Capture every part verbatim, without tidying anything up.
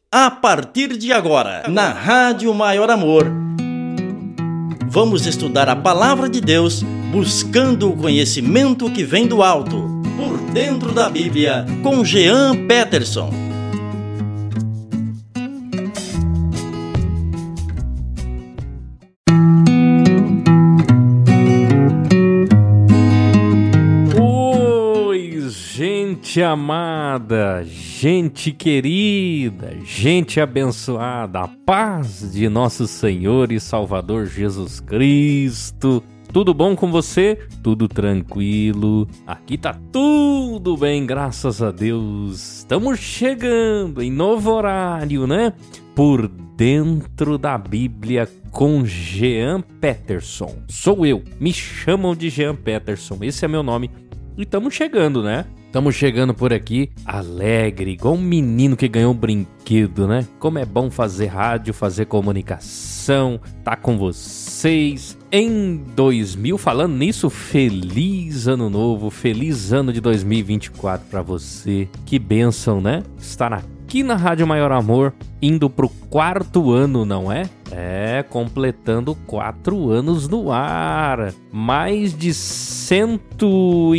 A partir de agora, na Rádio Maior Amor, vamos estudar a Palavra de Deus, buscando o conhecimento que vem do alto, por dentro da Bíblia, com Jean Peterson. Oi, gente amada, gente querida, gente abençoada, a paz de nosso Senhor e Salvador Jesus Cristo. Tudo bom com você? Tudo tranquilo? Aqui tá tudo bem, graças a Deus. Estamos chegando em novo horário, né? Por dentro da Bíblia com Jean Peterson. Sou eu, me chamam de Jean Peterson, esse é meu nome. E estamos chegando, né? Estamos chegando por aqui alegre, igual um menino que ganhou um brinquedo, né? Como é bom fazer rádio, fazer comunicação, tá com vocês em dois mil. Falando nisso, feliz ano novo, feliz ano de dois mil e vinte e quatro pra você. Que bênção, né? Estar aqui na Rádio Maior Amor, indo pro quarto ano, não é? É, completando quatro anos no ar. Mais de cento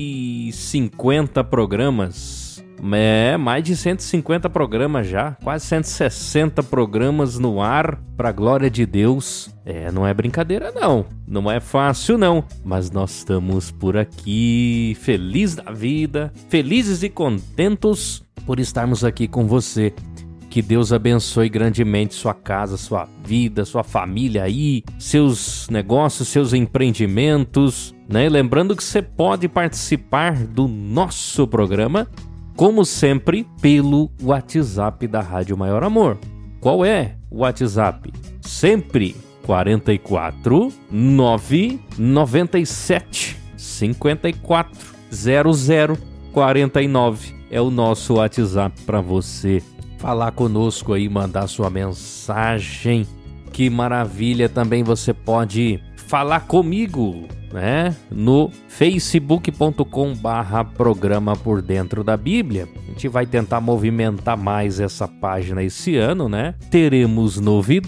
e cinquenta programas. É, mais de cento e cinquenta programas já. Quase cento e sessenta programas no ar, pra glória de Deus. É, não é brincadeira não. Não é fácil não. Mas nós estamos por aqui, felizes da vida, felizes e contentos por estarmos aqui com você. Que Deus abençoe grandemente sua casa, sua vida, sua família aí, seus negócios, seus empreendimentos, né? Lembrando que você pode participar do nosso programa, como sempre, pelo WhatsApp da Rádio Maior Amor. Qual é o WhatsApp? Sempre quatro quatro nove nove sete cinco quatro zero zero quatro nove. É o nosso WhatsApp para você falar conosco aí, mandar sua mensagem. Que maravilha! Também você pode falar comigo, né? No facebook ponto com barra programa por dentro da Bíblia. A gente vai tentar movimentar mais essa página esse ano, né? Teremos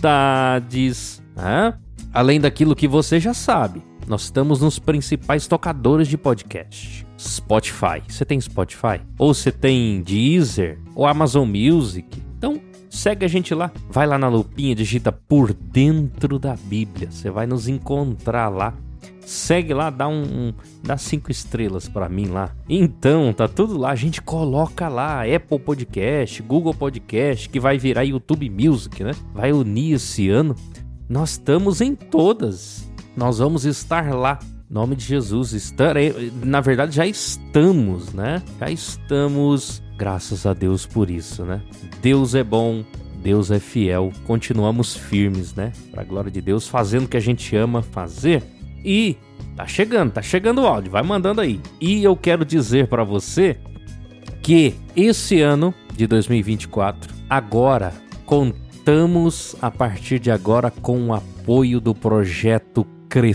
novidades, né? Além daquilo que você já sabe. Nós estamos nos principais tocadores de podcast. Spotify. Você tem Spotify? Ou você tem Deezer? Ou Amazon Music? Então, segue a gente lá. Vai lá na lupinha, digita Por Dentro da Bíblia. Você vai nos encontrar lá. Segue lá, dá um, um dá cinco estrelas pra mim lá. Então, tá tudo lá. A gente coloca lá Apple Podcast, Google Podcast, que vai virar YouTube Music, né? Vai unir esse ano. Nós estamos em todas. Nós vamos estar lá. Em nome de Jesus, estarei, na verdade já estamos, né? Já estamos, graças a Deus por isso, né? Deus é bom, Deus é fiel, continuamos firmes, né? Pra glória de Deus, fazendo o que a gente ama fazer. E tá chegando, tá chegando o áudio, vai mandando aí. E eu quero dizer pra você que esse ano de dois mil e vinte e quatro, agora, contamos a partir de agora com o apoio do projeto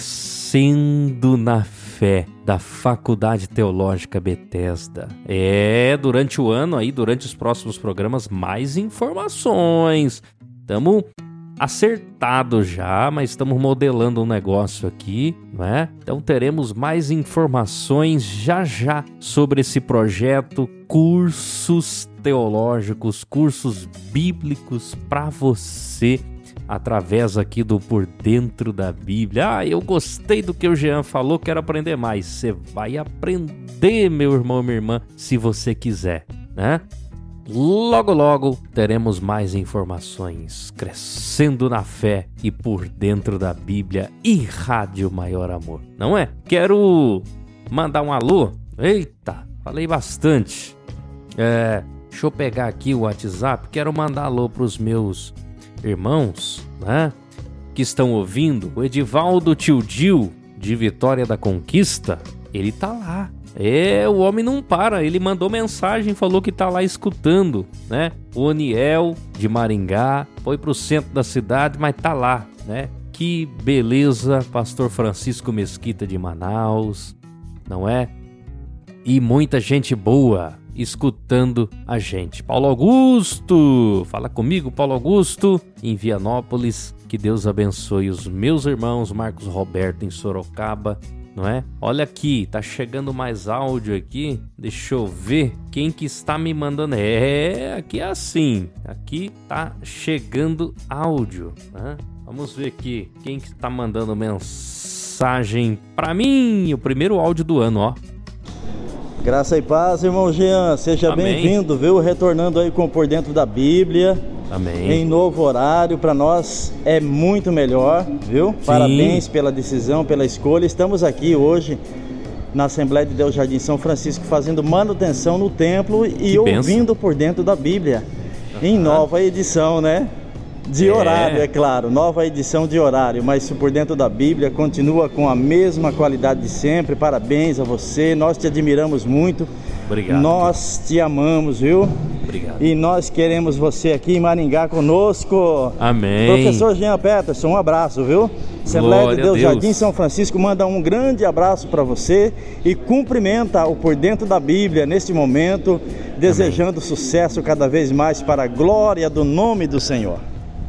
Crescendo na Fé, da Faculdade Teológica Bethesda. É, durante o ano aí, durante os próximos programas, mais informações. Estamos acertados já, mas estamos modelando um negócio aqui, né? Então teremos mais informações já já sobre esse projeto, cursos teológicos, cursos bíblicos para você, através aqui do Por Dentro da Bíblia. Ah, eu gostei do que o Jean falou, quero aprender mais. Você vai aprender, meu irmão, minha irmã, se você quiser, né? Logo, logo teremos mais informações. Crescendo na Fé e Por Dentro da Bíblia e Rádio Maior Amor, não é? Quero mandar um alô. Eita, falei bastante. É, deixa eu pegar aqui o WhatsApp. Quero mandar alô pros meus irmãos, né, que estão ouvindo. O Edivaldo Tio Dil, de Vitória da Conquista, ele tá lá. É, o homem não para, ele mandou mensagem, falou que tá lá escutando, né? O Oniel, de Maringá, foi pro centro da cidade, mas tá lá, né? Que beleza, Pastor Francisco Mesquita de Manaus, não é? E muita gente boa. escutando a gente. Paulo Augusto, fala comigo, Paulo Augusto, em Vianópolis. Que Deus abençoe os meus irmãos, Marcos Roberto em Sorocaba, não é? Olha aqui, tá chegando mais áudio aqui. Deixa eu ver quem que está me mandando. É, aqui é assim. Aqui tá chegando áudio, né? Vamos ver aqui quem que tá mandando mensagem pra mim. O primeiro áudio do ano, ó. Graça e paz, irmão Jean. Seja bem-vindo, viu? Retornando aí com Por Dentro da Bíblia. Amém. Em novo horário, para nós é muito melhor, viu? Sim. Parabéns pela decisão, pela escolha. Estamos aqui hoje na Assembleia de Deus Jardim São Francisco fazendo manutenção no templo e que ouvindo Por Dentro da Bíblia. Uhum. Em nova edição, né? De é. horário, é claro, nova edição de horário, mas Por Dentro da Bíblia continua com a mesma qualidade de sempre. Parabéns a você, nós te admiramos muito. Obrigado. Nós te amamos, viu? Obrigado. E nós queremos você aqui em Maringá conosco. Amém. Professor Jean Peterson, um abraço, viu? Assembleia Glória de Deus, Deus Jardim São Francisco manda um grande abraço para você e cumprimenta o Por Dentro da Bíblia neste momento, desejando Amém. Sucesso cada vez mais para a glória do nome do Senhor.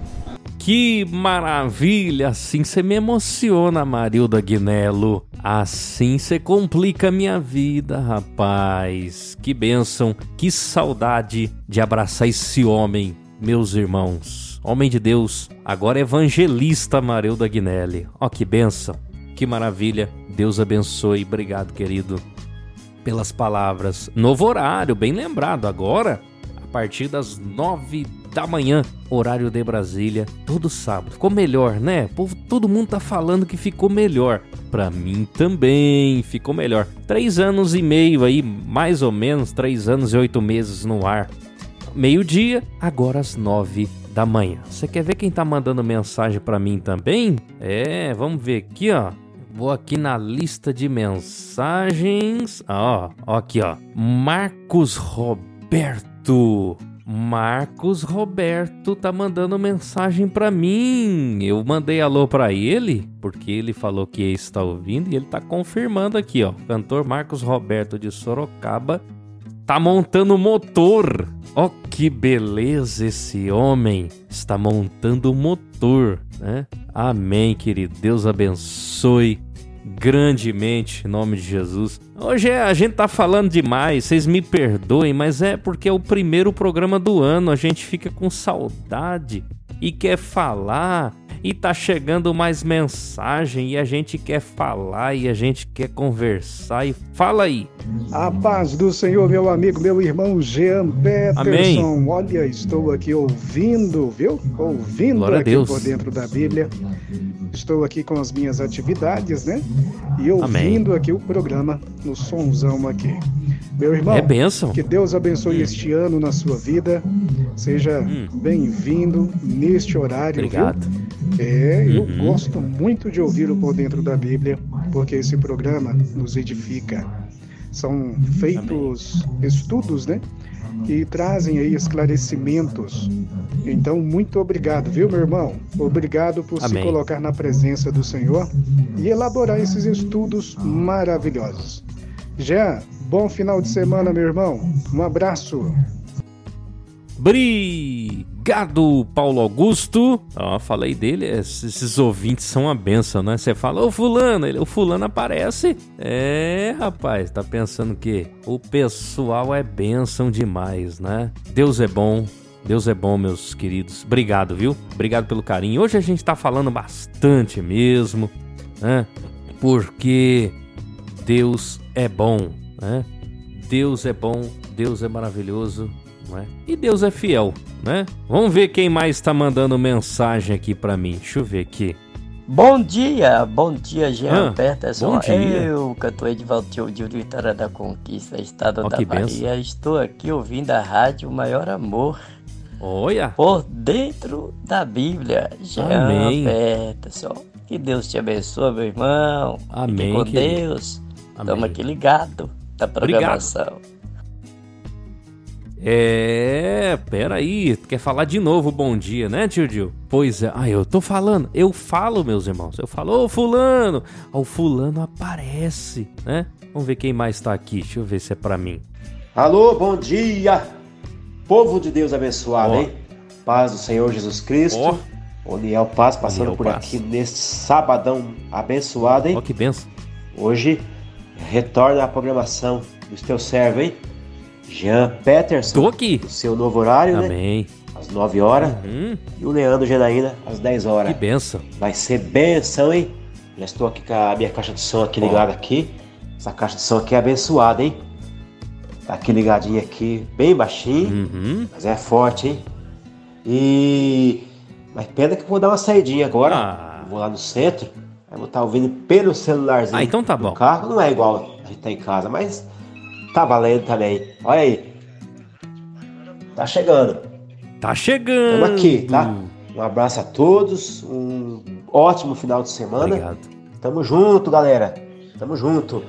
Que maravilha! Assim você me emociona, Marilda Guinello. Assim você complica a minha vida, rapaz. Que bênção, que saudade de abraçar esse homem, meus irmãos. Homem de Deus, agora evangelista Marilda Guinelli. Ó, que bênção, que maravilha. Deus abençoe. Obrigado, querido, pelas palavras. Novo horário, bem lembrado, agora a partir das nove da manhã, horário de Brasília, todo sábado. Ficou melhor, né? O povo, todo mundo tá falando que ficou melhor. Pra mim também ficou melhor. Três anos e meio aí, mais ou menos, três anos e oito meses no ar. Meio-dia, agora às nove da manhã. Você quer ver quem tá mandando mensagem pra mim também? É, vamos ver aqui, ó. Vou aqui na lista de mensagens. Ó, ó aqui, ó. Marcos Roberto. Marcos Roberto tá mandando mensagem pra mim. Eu mandei alô pra ele, porque ele falou que está ouvindo e ele tá confirmando aqui, ó. O cantor Marcos Roberto de Sorocaba tá montando motor. Ó, que beleza esse homem. Está montando motor, né? Amém, querido. Deus abençoe grandemente, em nome de Jesus. Hoje a gente tá falando demais, vocês me perdoem, mas é porque é o primeiro programa do ano, a gente fica com saudade e quer falar, e tá chegando mais mensagem, e a gente quer falar, e a gente quer conversar, e fala aí. A paz do Senhor, meu amigo, meu irmão Jean Peterson. Amém. Olha, estou aqui ouvindo, viu? Ouvindo Glória aqui a Deus. Por Dentro da Bíblia. Estou aqui com as minhas atividades, né? E ouvindo Amém. Aqui o programa no sonzão aqui. Meu irmão, É bênção. que Deus abençoe Hum. este ano na sua vida. Seja Hum. bem-vindo neste horário, Obrigado. viu? É, eu Uhum. gosto muito de ouvir o Por Dentro da Bíblia, porque esse programa nos edifica. São feitos Amém. Estudos, né? E trazem aí esclarecimentos. Então, muito obrigado, viu, meu irmão? Obrigado por Amém. se colocar na presença do Senhor e elaborar esses estudos maravilhosos. Jean, bom final de semana, meu irmão. Um abraço. Obrigado, Paulo Augusto. Ó, falei dele, esses, esses ouvintes são uma benção, né? Você fala, ô fulano, ele, o fulano aparece. É, rapaz, tá pensando que o pessoal é benção demais, né? Deus é bom, Deus é bom, meus queridos. Obrigado, viu? Obrigado pelo carinho. Hoje a gente tá falando bastante mesmo, né? Porque Deus é bom, né? Deus é bom, Deus é maravilhoso. Não é? E Deus é fiel, né? Vamos ver quem mais está mandando mensagem aqui para mim. Deixa eu ver aqui. Bom dia, bom dia, Jean ah, Peterson. Bom dia. Eu, cantor Edivaldo de Vitória da Conquista, estado oh, da Bahia. Benção. Estou aqui ouvindo a rádio Maior Amor. Olha. Por Dentro da Bíblia, Jean Amém. Peterson. Que Deus te abençoe, meu irmão. Amém. Fique com querido. Deus. Estamos aqui ligados da programação. Obrigado. É, peraí, quer falar de novo bom dia, né, tio Gil? Pois é, ah, eu tô falando, eu falo, meus irmãos, eu falo, ô fulano, o fulano aparece, né? Vamos ver quem mais tá aqui, deixa eu ver se é pra mim. Alô, bom dia, povo de Deus abençoado, oh. hein? Paz do Senhor Jesus Cristo. Oh. Oniel Paz passando Oniel por Paz. aqui neste sabadão abençoado, hein? Ó, oh, que benção. Hoje retorna a programação do teu servo, hein? Jean Peterson. Tô aqui. O seu novo horário, Amém. né? Às nove horas. Uhum. E o Leandro Genaína às dez horas. Que benção. Vai ser benção, hein? Já estou aqui com a minha caixa de som aqui ligada aqui. Essa caixa de som aqui é abençoada, hein? Tá aqui ligadinha aqui, bem baixinho. Uhum. Mas é forte, hein? E... Mas pena que eu vou dar uma saidinha agora. Ah. Vou lá no centro. Aí vou estar ouvindo pelo celularzinho. Ah, então tá do bom. carro. Não é igual a gente tá em casa, mas tá valendo também. Olha aí. Tá chegando. Tá chegando. Estamos aqui, tá? Um abraço a todos. Um ótimo final de semana. Obrigado. Tamo junto, galera. Tamo junto.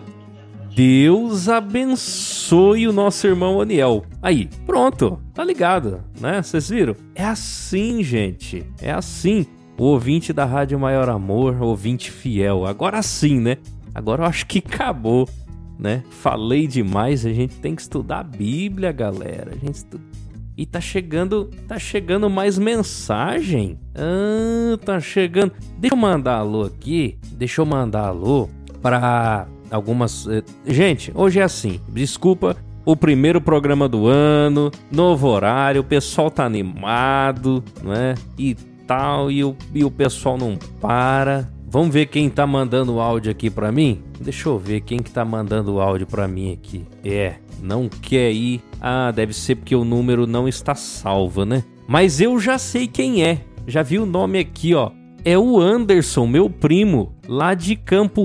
Deus abençoe o nosso irmão Oniel. Aí, pronto, tá ligado, né? Vocês viram? É assim, gente, é assim. O ouvinte da Rádio Maior Amor, ouvinte fiel. Agora sim, né? Agora eu acho que acabou, né? Falei demais, a gente tem que estudar a Bíblia, galera. A gente estuda... E tá chegando, tá chegando mais mensagem. Ah, tá chegando. Deixa eu mandar alô aqui, deixa eu mandar alô para... Algumas... Gente, hoje é assim, desculpa, o primeiro programa do ano, novo horário, o pessoal tá animado, né, e tal, e o, e o pessoal não para. Vamos ver quem tá mandando áudio aqui pra mim? Deixa eu ver quem que tá mandando áudio pra mim aqui. É, não quer ir... Ah, deve ser porque o número não está salvo, né? Mas eu já sei quem é, já vi o nome aqui, ó. É o Anderson, meu primo, lá de Campo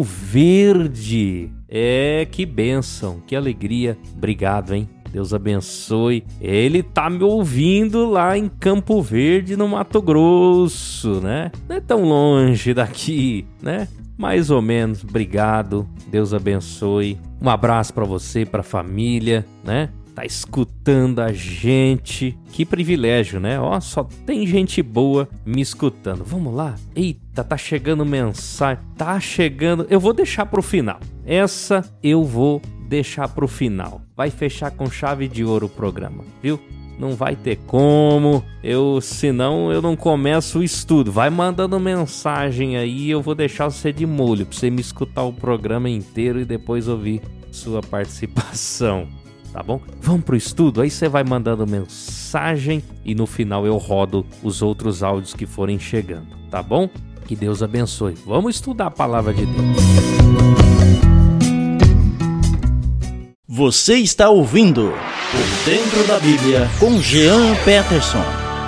Verde. É, que bênção, que alegria. Obrigado, hein? Deus abençoe. Ele tá me ouvindo lá em Campo Verde, no Mato Grosso, né? Não é tão longe daqui, né? Mais ou menos. Obrigado. Deus abençoe. Um abraço pra você, pra família, né? Tá escutando a gente. Que privilégio, né? Ó, só tem gente boa me escutando. Vamos lá? Eita, tá chegando mensagem. Tá chegando... Eu vou deixar pro final. Essa eu vou deixar pro final. Vai fechar com chave de ouro o programa, viu? Não vai ter como. Eu, senão eu não começo o estudo. Vai mandando mensagem aí. Eu vou deixar você de molho pra você me escutar o programa inteiro e depois ouvir sua participação. Tá bom? Vamos pro estudo? Aí você vai mandando mensagem e no final eu rodo os outros áudios que forem chegando, tá bom? Que Deus abençoe. Vamos estudar a palavra de Deus. Você está ouvindo Por Dentro da Bíblia com Jean Peterson.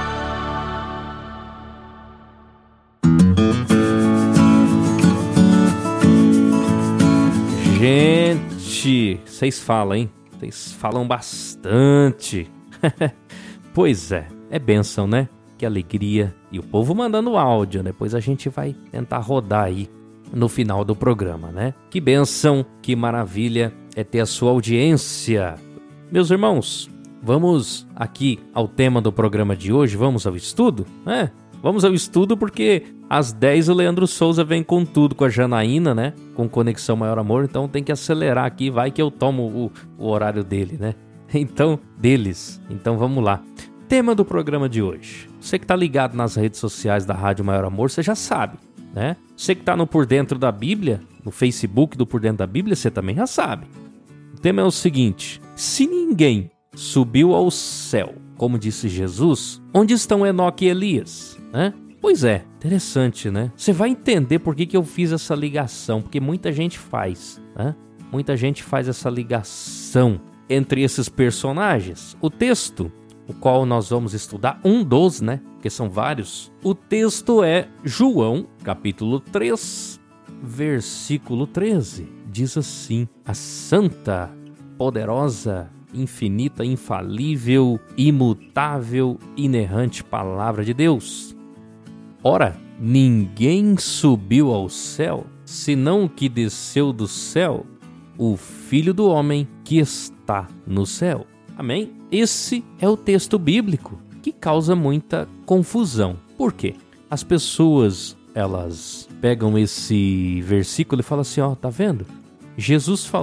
Gente, vocês falam, hein? Vocês falam bastante. Pois é, é bênção, né? Que alegria. E o povo mandando áudio, depois a gente vai tentar rodar aí no final do programa, né? Que bênção, que maravilha é ter a sua audiência. Meus irmãos, vamos aqui ao tema do programa de hoje, vamos ao estudo, né? Vamos ao estudo porque às dez o Leandro Souza vem com tudo, com a Janaína, né? Com Conexão Maior Amor, então tem que acelerar aqui, vai que eu tomo o, o horário dele, né? Então, deles. Então vamos lá. Tema do programa de hoje. Você que tá ligado nas redes sociais da Rádio Maior Amor, você já sabe, né? Você que tá no Por Dentro da Bíblia, no Facebook do Por Dentro da Bíblia, você também já sabe. O tema é o seguinte: se ninguém subiu ao céu, como disse Jesus, onde estão Enoque e Elias? Né? Pois é, interessante, né? Você vai entender por que, que eu fiz essa ligação, porque muita gente faz, né? Muita gente faz essa ligação entre esses personagens. O texto, o qual nós vamos estudar, um dos, né? Porque são vários. O texto é João, capítulo três, versículo treze. Diz assim: a santa, poderosa, infinita, infalível, imutável, inerrante palavra de Deus. Ora, ninguém subiu ao céu, senão o que desceu do céu, o Filho do Homem que está no céu. Amém? Esse é o texto bíblico que causa muita confusão. Por quê? As pessoas, elas pegam esse versículo e falam assim, ó, tá vendo? Jesus falou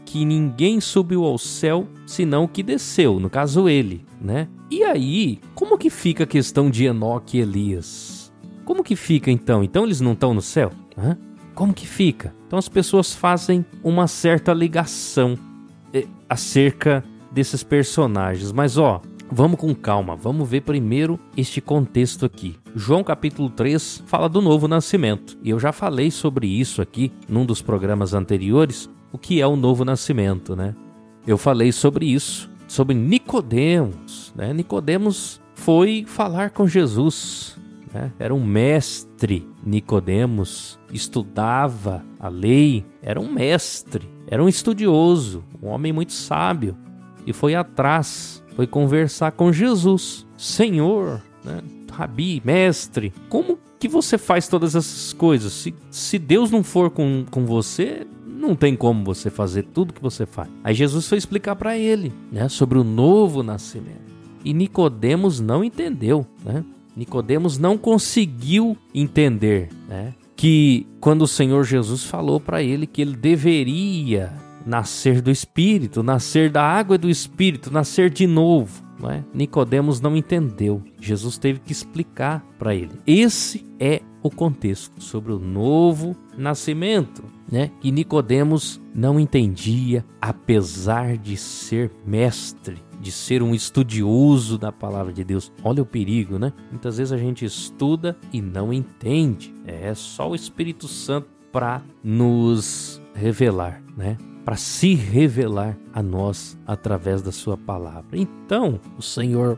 que ninguém subiu ao céu, senão o que desceu, no caso ele, né? E aí, como que fica a questão de Enoque e Elias? Como que fica então? Então eles não estão no céu? Hã? Como que fica? Então as pessoas fazem uma certa ligação eh, acerca desses personagens. Mas ó, vamos com calma, vamos ver primeiro este contexto aqui. João capítulo três fala do novo nascimento. E eu já falei sobre isso aqui num dos programas anteriores, o que é o novo nascimento, né? Eu falei sobre isso, sobre Nicodemos, né? Nicodemos foi falar com Jesus, né? Era um mestre. Nicodemos estudava a lei, era um mestre, era um estudioso, um homem muito sábio, e foi atrás, foi conversar com Jesus. Senhor, né? Rabi, mestre, como que você faz todas essas coisas? Se, se Deus não for com, com você, não tem como você fazer tudo que você faz. Aí Jesus foi explicar para ele, né, sobre o novo nascimento. E Nicodemos não entendeu, né? Nicodemos não conseguiu entender, né, que quando o Senhor Jesus falou para ele que ele deveria nascer do Espírito, nascer da água e do Espírito, nascer de novo, não é? Nicodemos não entendeu. Jesus teve que explicar para ele. Esse é o contexto sobre o novo nascimento, né? Que Nicodemos não entendia, apesar de ser mestre, de ser um estudioso da palavra de Deus. Olha o perigo, né? Muitas vezes a gente estuda e não entende. É só o Espírito Santo para nos revelar, né? Para se revelar a nós através da sua palavra. Então, o Senhor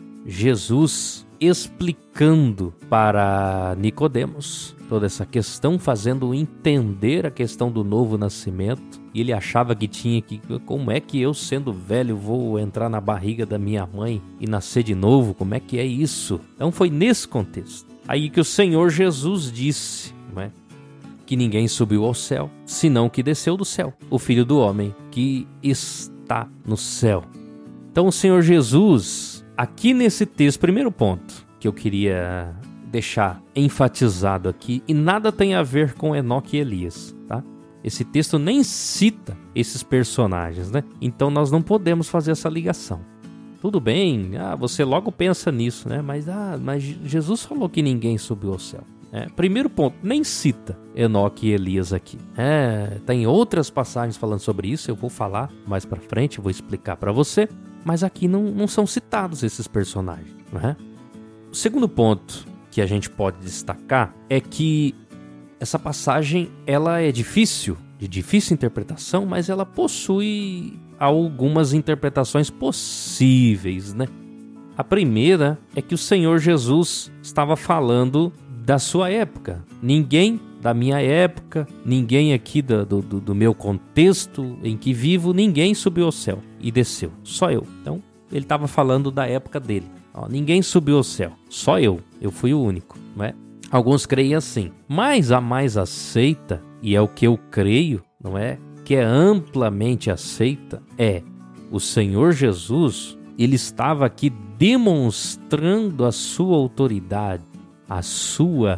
Jesus explicando para Nicodemos toda essa questão, fazendo entender a questão do novo nascimento. E ele achava que tinha que... Como é que eu, sendo velho, vou entrar na barriga da minha mãe e nascer de novo? Como é que é isso? Então foi nesse contexto aí que o Senhor Jesus disse, não é, que ninguém subiu ao céu, senão que desceu do céu, o Filho do Homem que está no céu. Então o Senhor Jesus, aqui nesse texto, primeiro ponto que eu queria deixar enfatizado aqui, e nada tem a ver com Enoque e Elias, tá? Esse texto nem cita esses personagens, né? Então nós não podemos fazer essa ligação. Tudo bem, ah, você logo pensa nisso, né? Mas, ah, mas Jesus falou que ninguém subiu ao céu. É, primeiro ponto, nem cita Enoque e Elias aqui. É, tem outras passagens falando sobre isso, eu vou falar mais pra frente, vou explicar pra você, mas aqui não, não são citados esses personagens, né? O segundo ponto que a gente pode destacar é que essa passagem ela é difícil, de difícil interpretação, mas ela possui algumas interpretações possíveis, né? A primeira é que o Senhor Jesus estava falando da sua época. Ninguém da minha época, ninguém aqui do, do, do meu contexto em que vivo, ninguém subiu ao céu e desceu, só eu. Então, ele estava falando da época dele. Ó, ninguém subiu ao céu, só eu, eu fui o único, não é? Alguns creem assim, mas a mais aceita, e é o que eu creio, não é? Que é amplamente aceita, é o Senhor Jesus, ele estava aqui demonstrando a sua autoridade, a sua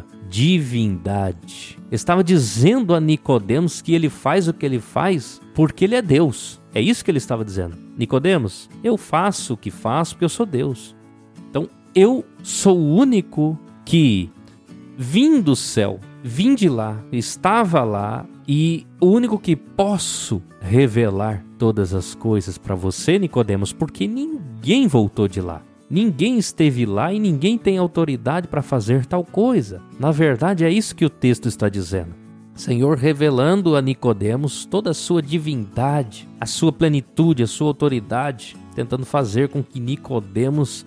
divindade. Estava dizendo a Nicodemos que ele faz o que ele faz porque ele é Deus. É isso que ele estava dizendo. Nicodemos, eu faço o que faço porque eu sou Deus. Então, eu sou o único que vim do céu, vim de lá, estava lá, e o único que posso revelar todas as coisas para você, Nicodemos, porque ninguém voltou de lá. Ninguém esteve lá e ninguém tem autoridade para fazer tal coisa. Na verdade, é isso que o texto está dizendo. Senhor revelando a Nicodemos toda a sua divindade, a sua plenitude, a sua autoridade, tentando fazer com que Nicodemos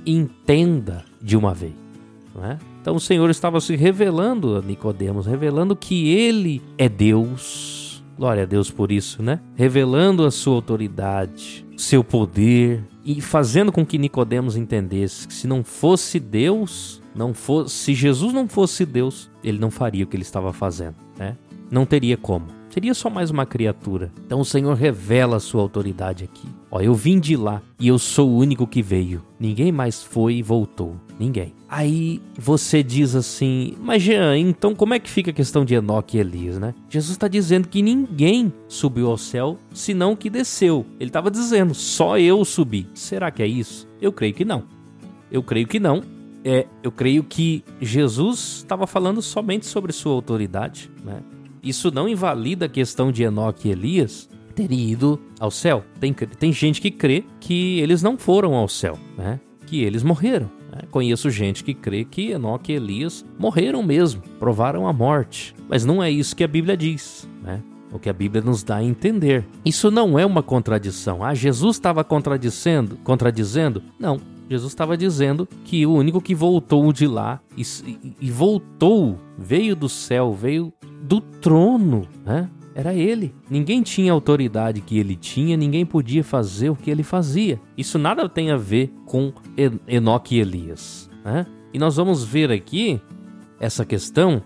entenda de uma vez, não é? Então o Senhor estava se revelando a Nicodemos, revelando que ele é Deus. Glória a Deus por isso, né? Revelando a sua autoridade, seu poder, e fazendo com que Nicodemos entendesse que se não fosse Deus, não fosse, se Jesus não fosse Deus, ele não faria o que ele estava fazendo, né? Não teria como. Seria só mais uma criatura. Então o Senhor revela a sua autoridade aqui. Ó, eu vim de lá e eu sou o único que veio. Ninguém mais foi e voltou. Ninguém. Aí você diz assim, mas Jean, então como é que fica a questão de Enoque e Elias, né? Jesus está dizendo que ninguém subiu ao céu, senão que desceu. Ele estava dizendo, só eu subi. Será que é isso? Eu creio que não. Eu creio que não. É, eu creio que Jesus estava falando somente sobre sua autoridade, né? Isso não invalida a questão de Enoque e Elias terem ido ao céu. Tem, tem gente que crê que eles não foram ao céu, né? Que eles morreram. Né? Conheço gente que crê que Enoque e Elias morreram mesmo, provaram a morte. Mas não é isso que a Bíblia diz, né? O que a Bíblia nos dá a entender. Isso não é uma contradição. Ah, Jesus estava contradizendo? Contradizendo? Não. Jesus estava dizendo que o único que voltou de lá e, e, e voltou, veio do céu, veio do trono, né? Era ele. Ninguém tinha a autoridade que ele tinha, ninguém podia fazer o que ele fazia. Isso nada tem a ver com en- Enoque e Elias, né? E nós vamos ver aqui essa questão.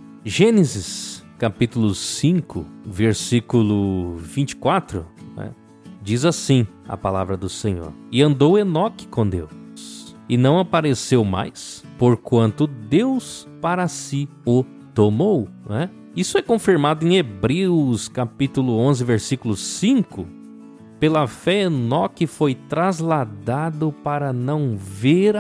Gênesis, capítulo cinco, versículo vinte e quatro, né? Diz assim a palavra do Senhor. E andou Enoque com Deus, e não apareceu mais, porquanto Deus para si o tomou, né? Isso é confirmado em Hebreus, capítulo onze, versículo cinco. Pela fé, Enoque foi trasladado para não ver a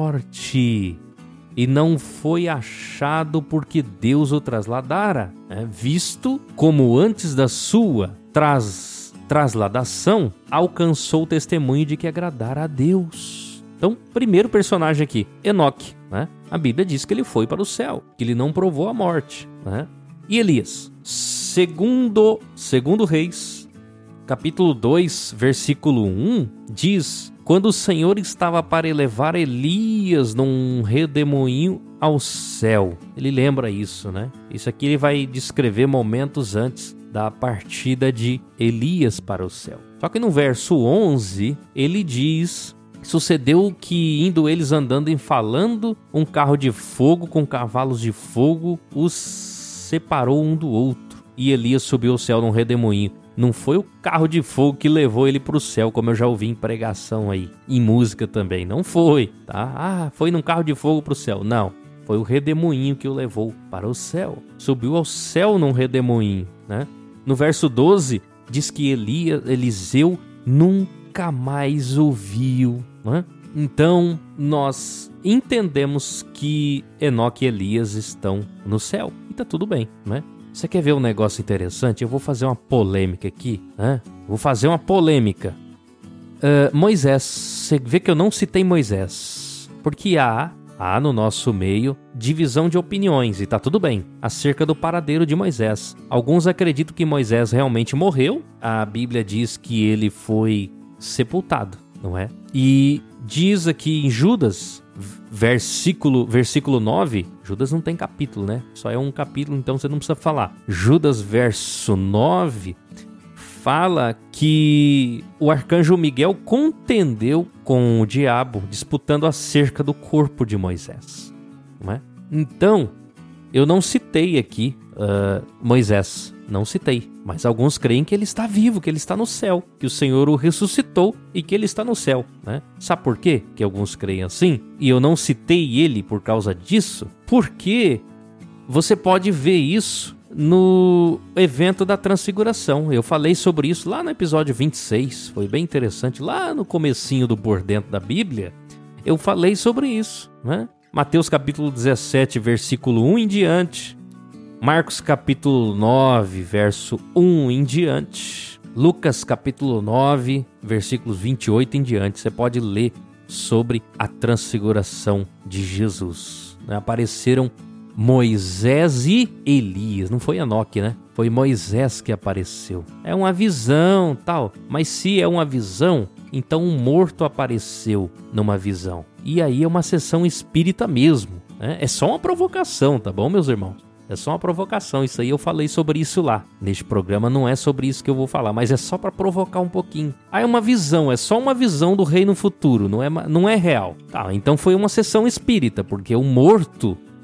morte, e não foi achado porque Deus o trasladara, né? Visto como antes da sua tras trasladação, alcançou o testemunho de que agradara a Deus. Então, primeiro personagem aqui, Enoque, né? A Bíblia diz que ele foi para o céu, que ele não provou a morte, né? E Elias, segundo, segundo Reis, capítulo dois, versículo um, diz: quando o Senhor estava para elevar Elias num redemoinho ao céu. Ele lembra isso, né? Isso aqui ele vai descrever momentos antes da partida de Elias para o céu. Só que no verso onze, ele diz: sucedeu que, indo eles andando e falando, um carro de fogo com cavalos de fogo os separou um do outro. E Elias subiu ao céu num redemoinho. Não foi o carro de fogo que levou ele para o céu, como eu já ouvi em pregação aí, em música também. Não foi, tá? Ah, foi num carro de fogo para o céu. Não, foi o redemoinho que o levou para o céu. Subiu ao céu num redemoinho, né? No verso doze, diz que Elias, Eliseu nunca mais o viu, né? Então, nós entendemos que Enoque e Elias estão no céu. E tá tudo bem, né? Você quer ver um negócio interessante? Eu vou fazer uma polêmica aqui, né? Vou fazer uma polêmica. Uh, Moisés, você vê que eu não citei Moisés, porque há, há no nosso meio divisão de opiniões, e tá tudo bem, acerca do paradeiro de Moisés. Alguns acreditam que Moisés realmente morreu, a Bíblia diz que ele foi sepultado, não é? E diz aqui em Judas, versículo, versículo nove, Judas não tem capítulo, né? Só é um capítulo, então você não precisa falar. Judas, verso nove, fala que o arcanjo Miguel contendeu com o diabo, disputando acerca do corpo de Moisés, não é? Então, eu não citei aqui uh, Moisés, não citei, mas alguns creem que ele está vivo, que ele está no céu, que o Senhor o ressuscitou e que ele está no céu, né? Sabe por quê que alguns creem assim? E eu não citei ele por causa disso? Porque você pode ver isso no evento da transfiguração. Eu falei sobre isso lá no episódio vinte e seis, foi bem interessante, lá no comecinho do Por Dentro da Bíblia, eu falei sobre isso, né? Mateus capítulo dezessete, versículo um em diante, Marcos capítulo nove, verso um em diante, Lucas capítulo nove, versículos vinte e oito em diante. Você pode ler sobre a transfiguração de Jesus, né? Apareceram Moisés e Elias, não foi Enoque, né? Foi Moisés que apareceu. É uma visão, tal, mas se é uma visão, então um morto apareceu numa visão. E aí é uma sessão espírita mesmo, né? É só uma provocação, tá bom, meus irmãos? É só uma provocação, isso aí eu falei sobre isso lá. Neste programa não é sobre isso que eu vou falar, mas é só para provocar um pouquinho. Ah, é uma visão, é só uma visão do reino futuro, não é, não é real. Tá, então foi uma sessão espírita, porque o morto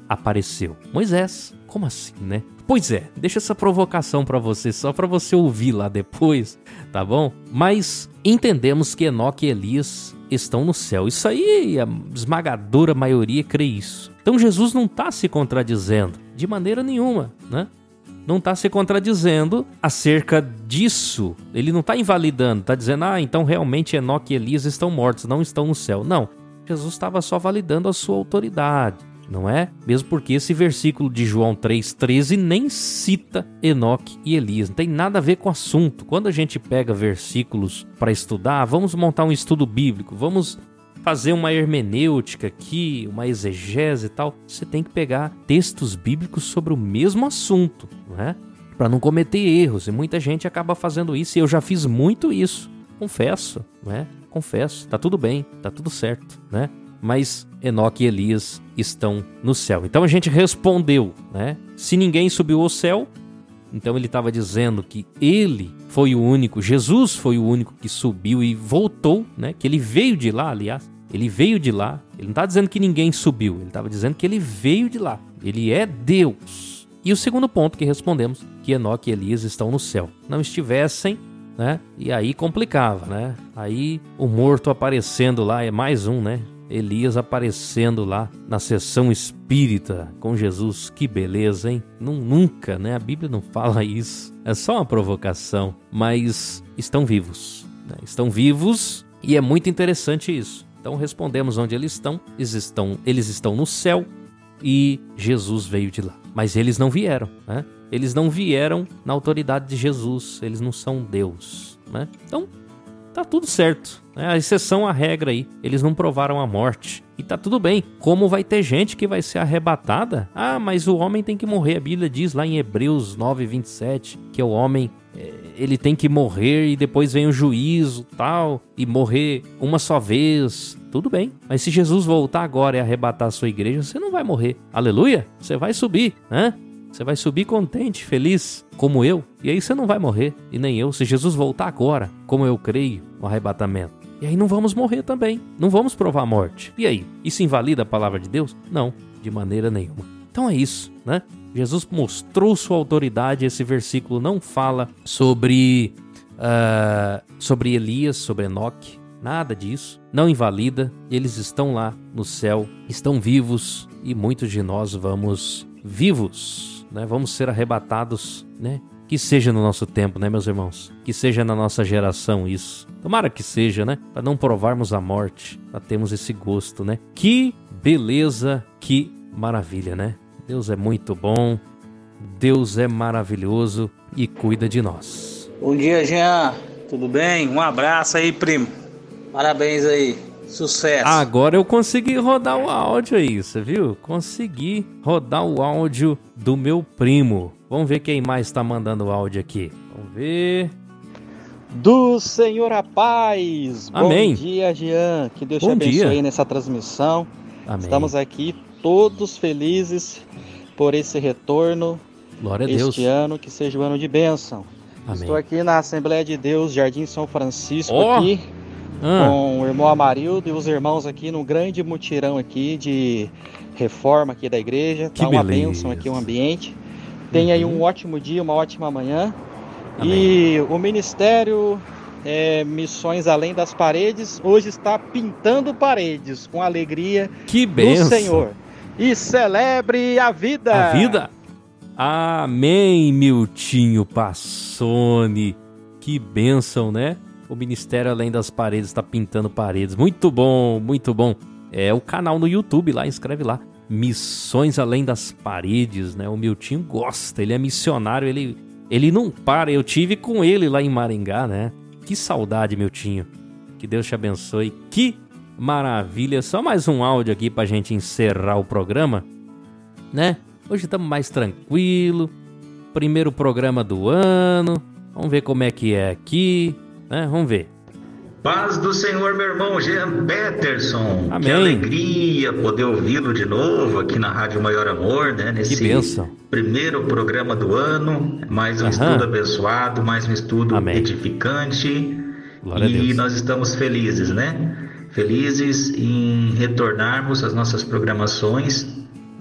apareceu. Moisés, como assim, né? Pois é, deixa essa provocação pra você, só pra você ouvir lá depois, tá bom? Mas entendemos que Enoque e Elias estão no céu. Isso aí, a esmagadora maioria crê isso. Então Jesus não está se contradizendo de maneira nenhuma, né? Não está se contradizendo acerca disso. Ele não está invalidando, está dizendo, ah, então realmente Enoque e Elias estão mortos, não estão no céu. Não, Jesus estava só validando a sua autoridade, não é? Mesmo porque esse versículo de João três, treze nem cita Enoque e Elias, não tem nada a ver com o assunto. Quando a gente pega versículos para estudar, vamos montar um estudo bíblico, vamos fazer uma hermenêutica aqui, uma exegese e tal, você tem que pegar textos bíblicos sobre o mesmo assunto, não é? Para não cometer erros, e muita gente acaba fazendo isso, e eu já fiz muito isso, confesso, não é? Confesso, tá tudo bem, tá tudo certo, né? Mas Enoque e Elias estão no céu. Então a gente respondeu, né? Se ninguém subiu ao céu, então ele estava dizendo que ele foi o único, Jesus foi o único que subiu e voltou, né? Que ele veio de lá, aliás. Ele veio de lá, ele não está dizendo que ninguém subiu, ele estava dizendo que ele veio de lá, ele é Deus. E o segundo ponto que respondemos, que Enoque e Elias estão no céu. Não estivessem, né? E aí complicava, né? Aí o morto aparecendo lá, é mais um, né? Elias aparecendo lá na sessão espírita com Jesus, que beleza, hein? Nunca, né? A Bíblia não fala isso, é só uma provocação, mas estão vivos, né? Estão vivos e é muito interessante isso. Então respondemos onde eles estão, eles estão, eles estão no céu e Jesus veio de lá. Mas eles não vieram, né? Eles não vieram na autoridade de Jesus, eles não são Deus, né? Então tá tudo certo, né? A exceção à regra aí, eles não provaram a morte e tá tudo bem. Como vai ter gente que vai ser arrebatada? Ah, mas o homem tem que morrer, a Bíblia diz lá em Hebreus nove, vinte e sete, que o homem... ele tem que morrer e depois vem o juízo tal, e morrer uma só vez, tudo bem. Mas se Jesus voltar agora e arrebatar a sua igreja, você não vai morrer, aleluia, você vai subir, né? Você vai subir contente, feliz, como eu, e aí você não vai morrer, e nem eu, se Jesus voltar agora, como eu creio, no arrebatamento. E aí não vamos morrer também, não vamos provar a morte. E aí, isso invalida a palavra de Deus? Não, de maneira nenhuma. Então é isso, né? Jesus mostrou sua autoridade, esse versículo não fala sobre, uh, sobre Elias, sobre Enoque, nada disso, não invalida, eles estão lá no céu, estão vivos e muitos de nós vamos vivos, né? Vamos ser arrebatados, né? Que seja no nosso tempo, né, meus irmãos? Que seja na nossa geração isso. Tomara que seja, né? Para não provarmos a morte, para termos esse gosto, né? Que beleza, que maravilha, né? Deus é muito bom, Deus é maravilhoso e cuida de nós. Bom dia, Jean. Tudo bem? Um abraço aí, primo. Parabéns aí. Sucesso. Agora eu consegui rodar o áudio aí, você viu? Consegui rodar o áudio do meu primo. Vamos ver quem mais está mandando o áudio aqui. Vamos ver. Do Senhor a paz. Amém. Bom dia, Jean. Que Deus Bom te abençoe dia. aí nessa transmissão. Amém. Estamos aqui todos felizes por esse retorno. Glória a este Deus. ano, que seja o ano de bênção. Amém. Estou aqui na Assembleia de Deus, Jardim São Francisco, Oh! aqui, Ah, com o irmão Amarildo e os irmãos aqui num grande mutirão aqui de reforma aqui da igreja. Que Tá uma beleza. bênção aqui o ambiente. Tenha aí um ótimo dia, uma ótima manhã. Amém. E o Ministério é, Missões Além das Paredes hoje está pintando paredes com alegria que do bênção. Senhor. E celebre a vida! A vida? Amém, Miltinho Passoni. Que bênção, né? O Ministério Além das Paredes está pintando paredes. Muito bom, muito bom. É o canal no YouTube lá, inscreve lá. Missões Além das Paredes, né? O Miltinho gosta, ele é missionário, ele, ele não para. Eu tive com ele lá em Maringá, né? Que saudade, Miltinho. Que Deus te abençoe. Que maravilha. Só mais um áudio aqui pra gente encerrar o programa, né? Hoje estamos mais tranquilo. Primeiro programa do ano. Vamos ver como é que é aqui, né? Vamos ver. Paz do Senhor, meu irmão Jean Peterson. Amém. Que alegria poder ouvi-lo de novo aqui na Rádio Maior Amor, né? Nesse Que bênção. primeiro programa do ano. Mais um Aham. estudo abençoado, mais um estudo Amém. edificante. Glória a E Deus. nós estamos felizes, né? Felizes em retornarmos às nossas programações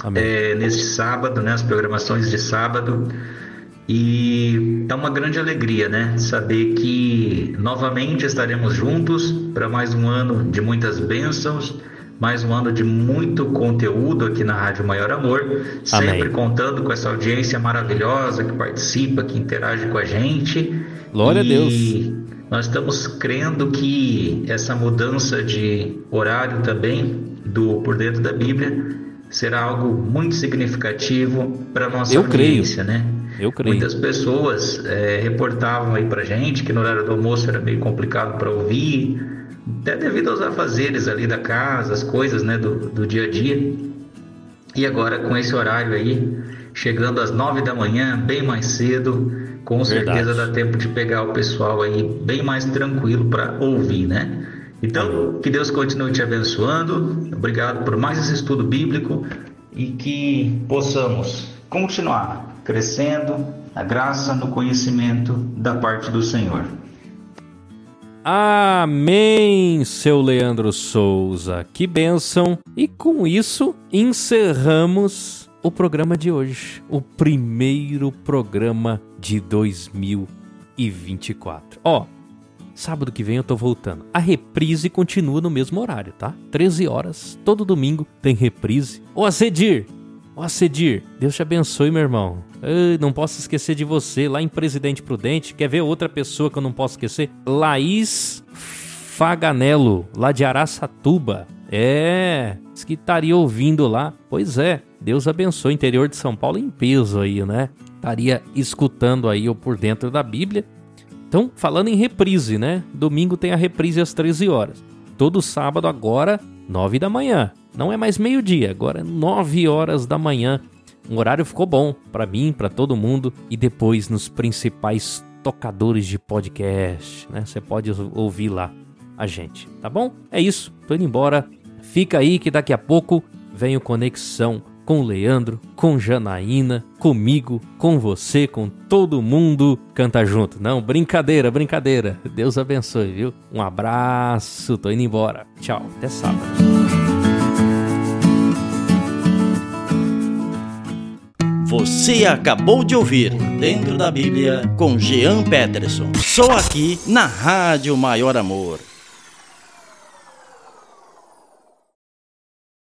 é, neste sábado, né, as programações de sábado. E é uma grande alegria, né, saber que novamente estaremos juntos para mais um ano de muitas bênçãos, mais um ano de muito conteúdo aqui na Rádio Maior Amor, sempre Amém. Contando com essa audiência maravilhosa que participa, que interage com a gente. Glória e a Deus. Nós estamos crendo que essa mudança de horário também do Por Dentro da Bíblia será algo muito significativo para a nossa Eu audiência, creio. né? Eu creio. Muitas pessoas é, reportavam aí pra gente que no horário do almoço era meio complicado para ouvir, até devido aos afazeres ali da casa, as coisas, né, do, do dia a dia. E agora com esse horário aí, chegando às nove da manhã, bem mais cedo, com Verdade. certeza dá tempo de pegar o pessoal aí bem mais tranquilo para ouvir, né? Então, que Deus continue te abençoando. Obrigado por mais esse estudo bíblico e que possamos continuar crescendo na graça, no conhecimento da parte do Senhor. Amém, seu Leandro Souza. Que bênção. E com isso, encerramos o programa de hoje. O primeiro programa de dois mil e vinte e quatro. Ó, sábado que vem eu tô voltando. A reprise continua no mesmo horário, tá? treze horas, todo domingo tem reprise. Ô, Acedir! Ô, Acedir, Deus te abençoe, meu irmão. Ai, não posso esquecer de você, lá em Presidente Prudente. Quer ver outra pessoa que eu não posso esquecer? Laís Faganello, lá de Araçatuba. É, diz que estaria ouvindo lá. Pois é, Deus abençoe, interior de São Paulo em peso aí, né? Estaria escutando aí o Por Dentro da Bíblia. Então, falando em reprise, né? Domingo tem a reprise às treze horas. Todo sábado agora, nove da manhã. Não é mais meio-dia, agora é nove horas da manhã. Um horário ficou bom pra mim, pra todo mundo. E depois nos principais tocadores de podcast, né? Você pode ouvir lá a gente, tá bom? É isso, tô indo embora. Fica aí que daqui a pouco vem o Conexão com o Leandro, com Janaína, comigo, com você, com todo mundo. Canta junto. Não, brincadeira, brincadeira. Deus abençoe, viu? Um abraço, tô indo embora. Tchau, até sábado. Você acabou de ouvir Dentro da Bíblia com Jean Peterson. Só aqui na Rádio Maior Amor.